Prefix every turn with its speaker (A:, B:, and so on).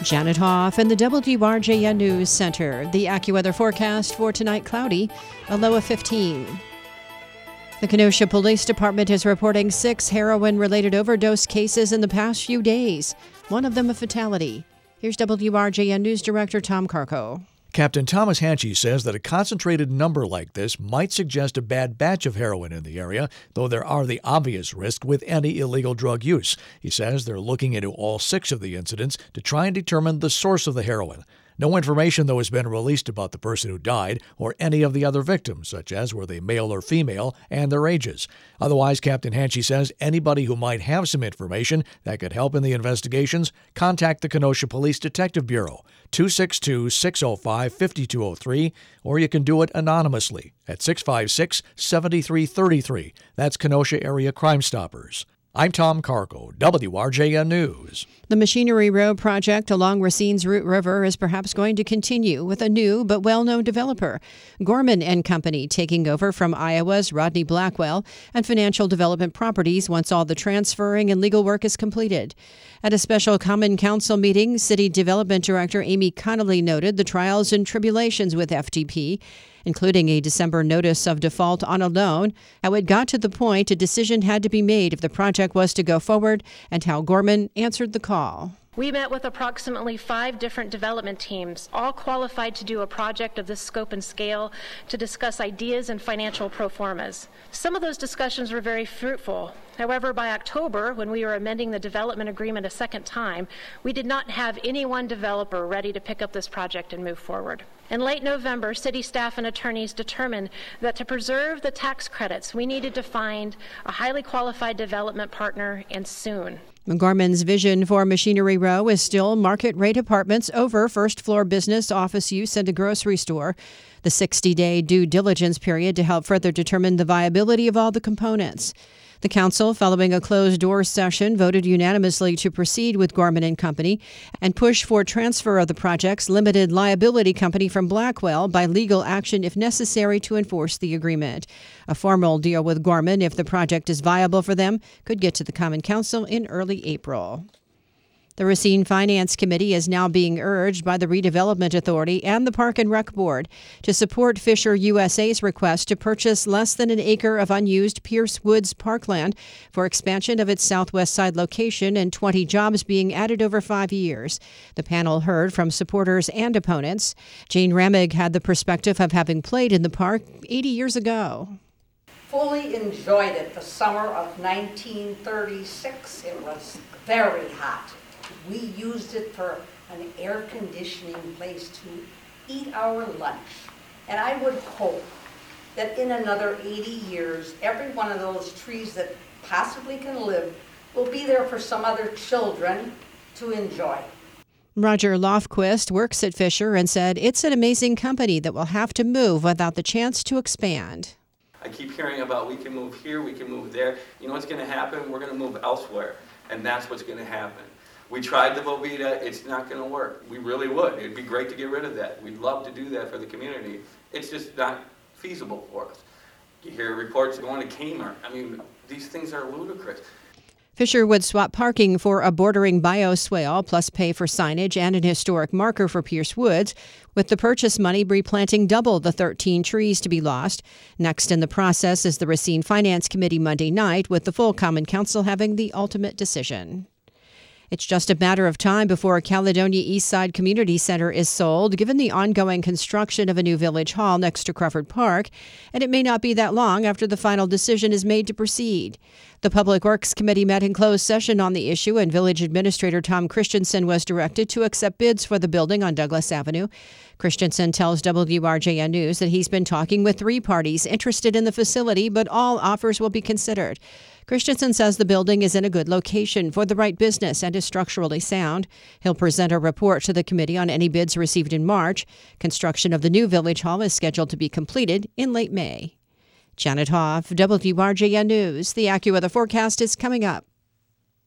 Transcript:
A: Janet Hoff in the WRJN News Center. The AccuWeather forecast for tonight, cloudy, a low of 15. The Kenosha Police Department is reporting 6 heroin-related overdose cases in the past few days, one of them a fatality. Here's WRJN News Director Tom Carco.
B: Captain Thomas Hanchy says that a concentrated number like this might suggest a bad batch of heroin in the area, though there are the obvious risks with any illegal drug use. He says they're looking into all 6 of the incidents to try and determine the source of the heroin. No information, though, has been released about the person who died or any of the other victims, such as were they male or female, and their ages. Otherwise, Captain Hanchy says anybody who might have some information that could help in the investigations, contact the Kenosha Police Detective Bureau, 262-605-5203, or you can do it anonymously at 656-7333. That's Kenosha Area Crime Stoppers. I'm Tom Carco, WRJN News.
A: The Machinery Row project along Racine's Root River is perhaps going to continue with a new but well-known developer, Gorman and Company, taking over from Iowa's Rodney Blackwell and Financial Development Properties once all the transferring and legal work is completed. At a special Common Council meeting, City Development Director Amy Connolly noted the trials and tribulations with FDP, including a December notice of default on a loan, how it got to the point a decision had to be made if the project was to go forward, and how Gorman answered the call.
C: We met with approximately 5 different development teams, all qualified to do a project of this scope and scale, to discuss ideas and financial pro formas. Some of those discussions were very fruitful. However, by October, when we were amending the development agreement a second time, we did not have any one developer ready to pick up this project and move forward. In late November, city staff and attorneys determined that to preserve the tax credits, we needed to find a highly qualified development partner, and soon.
A: Gorman's vision for Machinery Row is still market-rate apartments over first-floor business, office use, and a grocery store. The 60-day due diligence period to help further determine the viability of all the components. The council, following a closed-door session, voted unanimously to proceed with Gorman and Company and push for transfer of the project's limited liability company from Blackwell by legal action if necessary to enforce the agreement. A formal deal with Gorman, if the project is viable for them, could get to the Common Council in early April. The Racine Finance Committee is now being urged by the Redevelopment Authority and the Park and Rec Board to support Fisher USA's request to purchase less than an acre of unused Pierce Woods parkland for expansion of its southwest side location and 20 jobs being added over 5 years. The panel heard from supporters and opponents. Jane Ramig had the perspective of having played in the park 80 years ago.
D: Fully enjoyed it the summer of 1936. It was very hot. We used it for an air conditioning place to eat our lunch. And I would hope that in another 80 years, every one of those trees that possibly can live will be there for some other children to enjoy.
A: Roger Lofquist works at Fisher and said it's an amazing company that will have to move without the chance to expand.
E: I keep hearing about we can move here, we can move there. You know what's going to happen? We're going to move elsewhere, and that's what's going to happen. We tried the Vovita, it's not going to work. We really would. It'd be great to get rid of that. We'd love to do that for the community. It's just not feasible for us. You hear reports going to Kmart. I mean, these things are ludicrous.
A: Fisher would swap parking for a bordering bioswale, plus pay for signage and an historic marker for Pierce Woods, with the purchase money replanting double the 13 trees to be lost. Next in the process is the Racine Finance Committee Monday night, with the full Common Council having the ultimate decision. It's just a matter of time before Caledonia Eastside Community Center is sold, given the ongoing construction of a new village hall next to Crawford Park, and it may not be that long after the final decision is made to proceed. The Public Works Committee met in closed session on the issue, and Village Administrator Tom Christensen was directed to accept bids for the building on Douglas Avenue. Christensen tells WRJN News that he's been talking with 3 parties interested in the facility, but all offers will be considered. Christensen says the building is in a good location for the right business and is structurally sound. He'll present a report to the committee on any bids received in March. Construction of the new village hall is scheduled to be completed in late May. Janet Hoff, WRJN News. The AccuWeather forecast is coming up.